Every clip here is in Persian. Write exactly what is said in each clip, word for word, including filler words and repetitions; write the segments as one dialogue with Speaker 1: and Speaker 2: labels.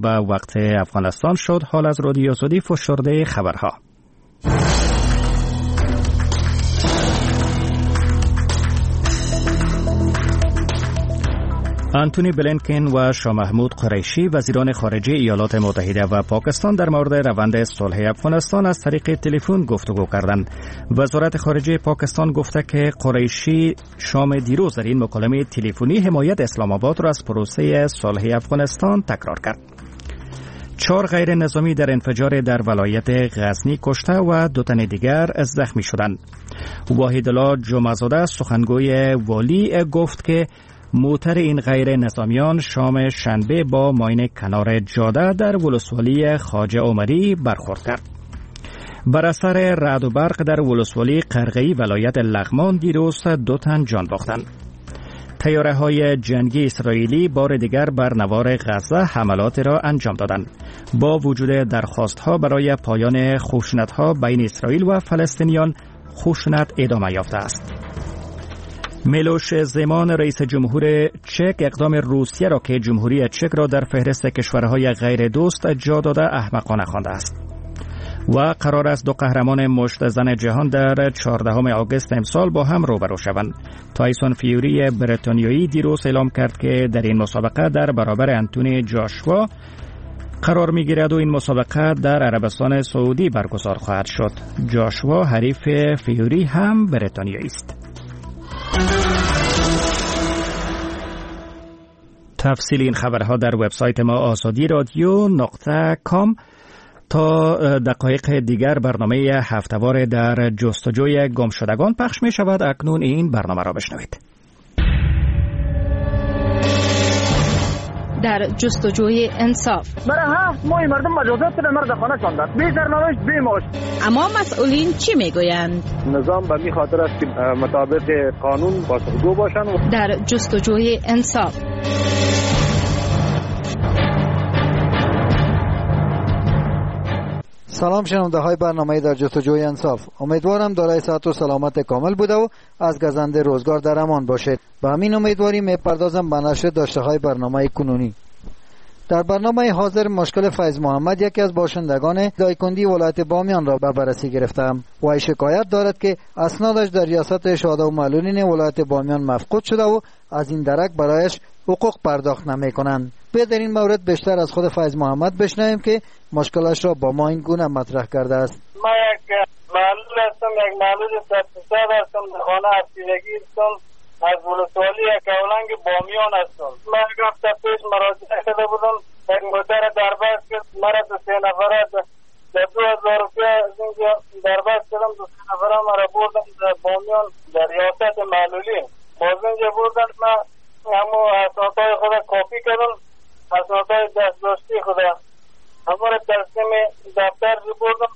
Speaker 1: به وقت افغانستان شد. حال از رادیو سعودی فشرده خبرها. آنتونی بلینکن و شاه محمود قریشی وزیران خارجه ایالات متحده و پاکستان در مورد روند صلح افغانستان از طریق تلفن گفتگو کردند. وزارت خارجه پاکستان گفته که قریشی شام دیروز در این مکالمه تلفنی حمایت اسلام آباد را از پروسه صلح افغانستان تکرار کرد. چهار غیر نظامی در انفجار در ولایت غزنی کشته و دو تن دیگر زخمی شدند. واحدالله جمعه‌زاده سخنگوی والی گفت که موتر این غیر نظامیان شام شنبه با ماین کنار جاده در ولسوالی خواجه عمری برخورد کرد. بر اثر رعد و برق در ولسوالی قرغه‌ای ولایت لغمان دیروز دو تن جان باختند. طیاره های جنگی اسرائیلی بار دیگر بر نوار غزه حملات را انجام دادند. با وجود درخواست ها برای پایان خشونت ها بین اسرائیل و فلسطینیان، خشونت ادامه یافته است. میلوش زمان رئیس جمهور چک اقدام روسیه را که جمهوری چک را در فهرست کشورهای غیر دوست جا داده احمقانه خوانده است. و قرار است دو قهرمان مشت زن جهان در چهاردهم آگوست امسال با هم روبرو شوند. تایسون فیوری بریتانیایی دیروز اعلام کرد که در این مسابقه در برابر انتونی جاشوا قرار می‌گیرد و این مسابقه در عربستان سعودی برگزار خواهد شد. جاشوا حریف فیوری هم بریتانیایی است. تفصیل این خبرها در وبسایت ما آزادی رادیو نقطه کام. تا دقایق دیگر برنامه هفته‌وار در جستجوی گمشدگان پخش می شود. اکنون این برنامه را بشنوید.
Speaker 2: در جستجوی انصاف.
Speaker 3: برای هفت ماه مردم مجازات به مرد خانه کندند. بی سرنوشت بی معاش.
Speaker 2: اما مسئولین چی میگویند؟
Speaker 3: نظام به می خاطر است که مطابق قانون پاسخگو باشند.
Speaker 2: در جستجوی انصاف.
Speaker 4: سلام شنونده های برنامه در جستجوی انصاف. امیدوارم دارای صحت و سلامت کامل بوده و از گزنده روزگار در امان باشید. به همین امیدواری میپردازم به نشر داشته های برنامه کنونی. در برنامه حاضر مشکل فیض محمد، یکی از باشندگان دایکندی ولایت بامیان را به بررسی گرفتم. و شکایت دارد که اسنادش در ریاست شهدا و معلولین ولایت بامیان مفقود شده و از این درک برایش حقوق پرداخت نمی کنند. به در این مورد بیشتر از خود فیض محمد بشنویم که مشکلش را با ما این گونه مطرح کرده است.
Speaker 5: ما یک معلول هستم، یک معلول سرطان هستم، در خانه افسردگی هستم، از ولسوالی کولنگ بامیان هستم. ما یک هفته پیش مراجعه کرده بودم، یک موتر دربست کرد، مرا دو سه نفره در دو هزار روپیه از اینجا دربست کردم، دو سه نفره مرا بردم در بامیان در ریاست معلولی. باز اینجا بردن، من همو اسنادهای خود کپی کردم، اسنادهای دستداشتی خود همه را تسلیم دفتر بردم،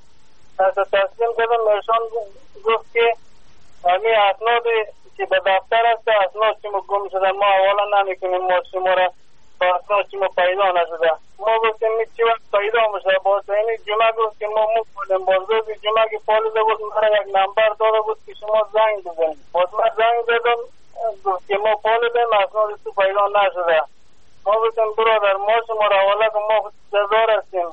Speaker 5: تسلیم کردم. ایشان گفت که همین اسنادی که به دفتر هست اسناد شما گم شده، ما اولا نمیکنیم، ما شما را با اسناد شما پیدا نشده. ما گفتیم چی وقت پیدا میشه؟ باز این جمعه گفت که ما مو باز روز جمعه که پالیده بود مرا یک نمبر داده بود که شما زنگ بزنید. باز من زنگ زدم گفت که ما پالیدیم اسناد تو پیدا نشده. ما گفتیم برادر ما شما را حواله که ما جزار هستیم،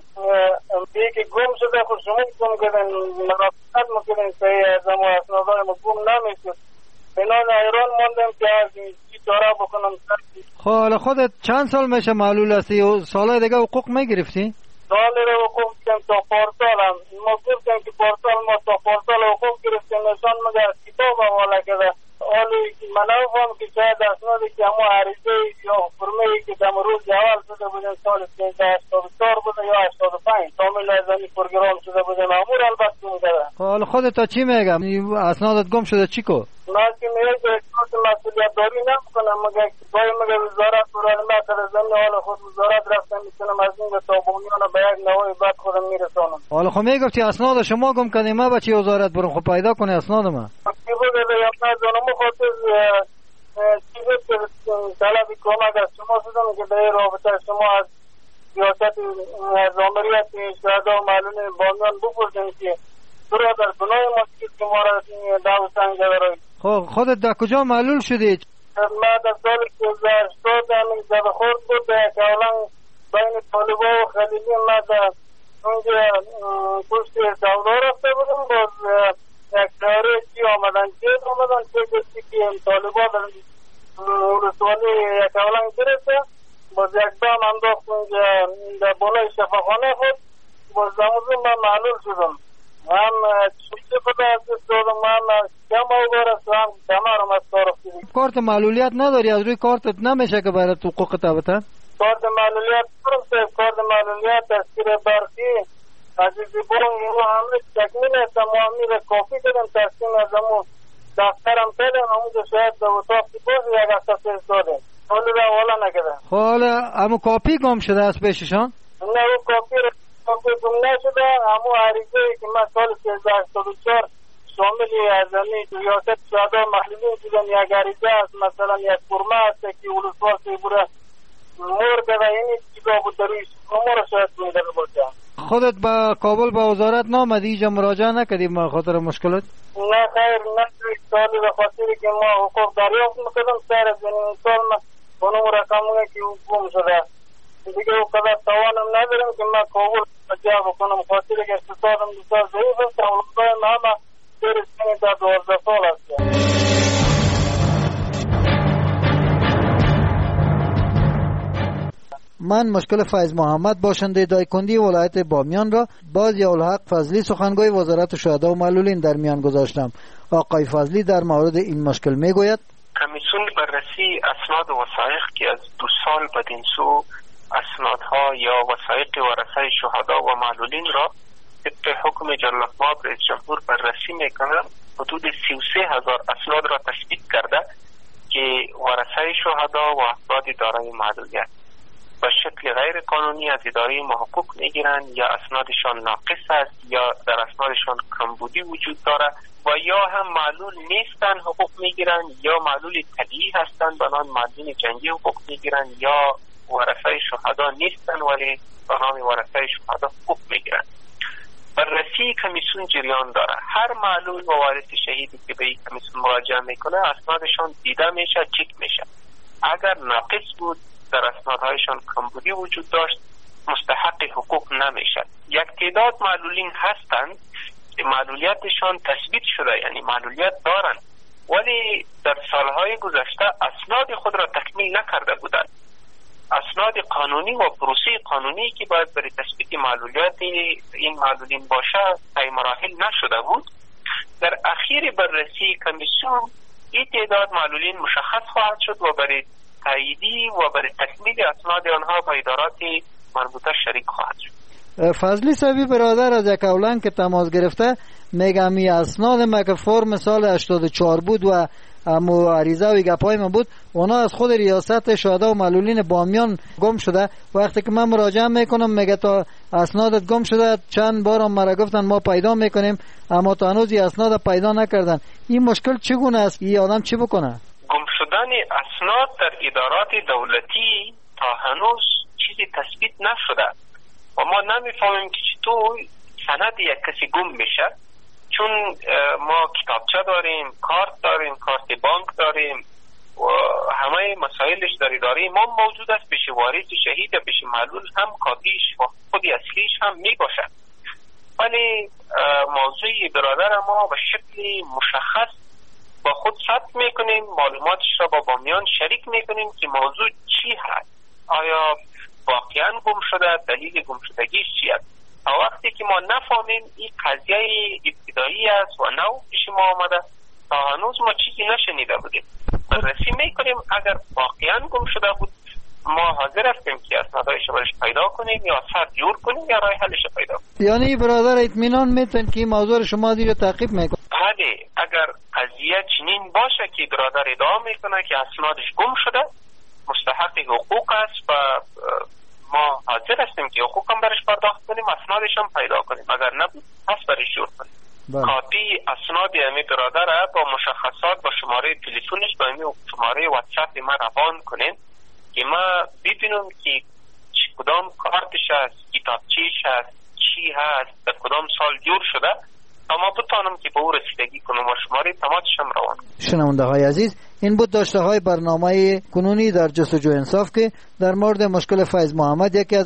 Speaker 5: بیه که گم شده خود شما گم کردن، مراقبت میکنین صحیح از ما اسنادهای ما گم نمیشد. بنان ایران ماندم که چی چاره بکنم.
Speaker 4: خب حالا خودت چند سال میشه معلول هستی و سالهای دیگه حقوق میگرفتی؟
Speaker 5: سال را حقوق کم تا پارسال هم ما گفتم که پارسال ما تا پارسال حقوق گرفتیم، نشان مگر کتاب حواله کرده. حالی من نفهم که شاید اسنادی که همون عریضه یا فرمه ای که دم روز اول شده بودن سال سیزده هشتاد و چهار بوده یا هشتاد و پنج کامل از این پروگرام شده بوده مامور البته میگه.
Speaker 4: حالا خودت تا چی میگم؟ اسنادت گم شده چی کو؟
Speaker 5: من که میگه که مسئولیت داری نمیکنم، مگه باید مگه وزارت برای ما کرده زمین حال خود وزارت رفتن میکنم از این به تابونیان به یک نوعی بعد خودم میرسانم.
Speaker 4: حالا خب میگفتی اسناد شما گم کردی، ما بچه وزارت برم خب پیدا کنی اسناد ما.
Speaker 5: کی بوده یا نه جانم خاطر چیزی که طلبی کمک از شما شدم که در رابطه شما از سیاست از آمریت شهدا و معلوم بامیان بپرسیم که برادر گناه ما که ما را دعو سنگ دارید.
Speaker 4: خب خودت در کجا معلول شدی؟
Speaker 5: ما در سال دویست و هشتاد همین زده خورد بود در کولنگ بین طالبا و خلیلی ما در اونجا پشت سودا رفته بودم. باز یک سیاره چی آمدن چیز آمدن چه گفتی که طالبا در ولسوالی یک اولنگ گرفته. باز یک دام انداخت اونجا در بالای شفاخانه خود. باز دموزم من معلول شدم. هم چیزی خدا از دست دادم. هم کم آوار است و هم کمارم از طرف دیدیم.
Speaker 4: کارت معلولیت نداری؟ از روی کارتت نمیشه که برای حقوق تبته؟
Speaker 5: کارت معلولیت دارم صاحب. کارت معلولیت تذکیر برقی عزیزی برون اینو همه تکمیل است. ما همین کافی کردم تقسیم از همون دفترم کردم. همونجا شاید به اتاق کی باز یک هفته پیش دادم. حالا را حالا نکردم.
Speaker 4: حالا همون کاپی گم شده از پیششان؟
Speaker 5: نه اون کاپی کاپی گم نشده. همون عریضه ای که من سال سیزده هشتاد و چهار شاملی از همین ریاست شهدا محلی دیدم یک عریضه است. مثلا یک فرمه است که ولسوال سیبوره مور کده اینی چیزا بود داریش امور شاید بینده باشه.
Speaker 4: خودت با کابل با وزارت نامدی اینجا مراجعه نکردیم به خاطر مشکلات؟
Speaker 5: نه خیر نه سالی به خاطری که ما حقوق دریافت میکردم سر از این سال ما اونم رقمونه که گم شده دیگه او قدر توانم ندارم که من کابل بجا بکنم خاطری که اقتصادم بسیار ضعیف است. اولوهای ما همه سیر سینی تا دوازده سال است.
Speaker 4: من مشکل فیض محمد باشنده دایکندی ولایت بامیان را باز یا الحق فضلی سخنگوی وزارت شهدا و معلولین در میان گذاشتم. آقای فضلی در مورد این مشکل میگوید
Speaker 6: کمیسیون بررسی اسناد و وثایق که از دو سال بدین سو اسنادها یا وثایق ورثه شهدا و معلولین را طبق حکم جلال مآب رئیس جمهور بررسی میکنه. حدود سی و سه هزار اسناد را تثبیت کرده که ورثه شهدا و افراد دارای معلولیت به شکل غیر قانونی از اداره ما حقوق میگیرند یا اسنادشان ناقص است یا در اسنادشان کمبودی وجود داره و یا هم معلول نیستن حقوق میگیرند یا معلول طبیعی هستند بنان معلولین جنگی حقوق میگیرند یا ورثه شهدا نیستن ولی به نام ورثه شهدا حقوق میگیرند. بررسی کمیسیون جریان داره. هر معلول و وارث شهیدی که به این کمیسیون مراجعه میکنه اسنادشان دیده میشه، چک میشه. اگر ناقص بود در اسنادهایشان کمبودی وجود داشت مستحق حقوق نمیشد. یک تعداد معلولین هستند که معلولیتشان تثبیت شده یعنی معلولیت دارند ولی در سالهای گذشته اسناد خود را تکمیل نکرده بودند. اسناد قانونی و پروسه قانونی که باید برای تثبیت معلولیت این معلولین باشه طی مراحل نشده بود. در اخیر بررسی کمیسیون این تعداد معلولین مشخص خواهد شد و برای تاییدی و برای تکمیل اسناد آنها با ادارات مربوطه شریک خواهد شد.
Speaker 4: فضلی صاحبی برادر از یک اولنگ که تماس گرفته میگه می اسناد ما که فرم سال هشتاد و چهار بود و امو عریضه و گپای ما بود اونا از خود ریاست شهدا و معلولین بامیان گم شده. وقتی که من مراجعه میکنم میگه تا اسنادت گم شده چند بار هم مرا گفتن ما پیدا میکنیم اما تا هنوز این اسناد پیدا نکردن. این مشکل چگونه است؟ این آدم چی بکنه؟
Speaker 6: گم شدن اسناد در ادارات دولتی تا هنوز چیزی تثبیت نشده و ما نمیفهمیم که چطور سند یک کسی گم میشه چون ما کتابچه داریم، کارت داریم، کارت بانک داریم و همه مسائلش در اداره ما موجود است. پیش وارث شهید یا پیش معلول هم کاپیش و خودی اصلیش هم می باشد ولی موضوع برادر ما به شکلی مشخص با خود ثبت میکنیم، معلوماتش را با بامیان شریک میکنیم که موضوع چی هست، آیا واقعا گم شده، دلیل گم شدگیش چی است. وقتی که ما نفهمیم این قضیه ابتدایی است و نو پیش ما آمده تا هنوز ما چیزی نشنیده بودیم. بررسی میکنیم اگر واقعا گم شده بود ما حاضر هستیم که اسنادهایش برش پیدا کنیم یا سر جور کنیم یا راه حلش پیدا کنیم.
Speaker 4: یعنی برادر اطمینان میتن که موضوع شما دیگه تعقیب میکنه؟
Speaker 6: بله، اگر قضیه چنین باشه که برادر ادعا میکنه که اسنادش گم شده مستحق حقوق است و ما حاضر هستیم که حقوق هم برش پرداخت کنیم، اسنادش هم پیدا کنیم، اگر نبود پس برش جور کنیم. کاپی اسناد امی برادر با مشخصات با شماره تلفنش با امی شماره واتساپ ما روان کنین که ما ببینم که کدام کارتش هست، کتابچه‌اش هست، چی هست، در کدام سال جور شده اما بتانم که به او رسیدگی کنم و شماره تماسش هم روان کنم.
Speaker 4: شنونده های عزیز، این بود داشته های برنامه کنونی در جستجوی انصاف که در مورد مشکل فیض محمد یکی از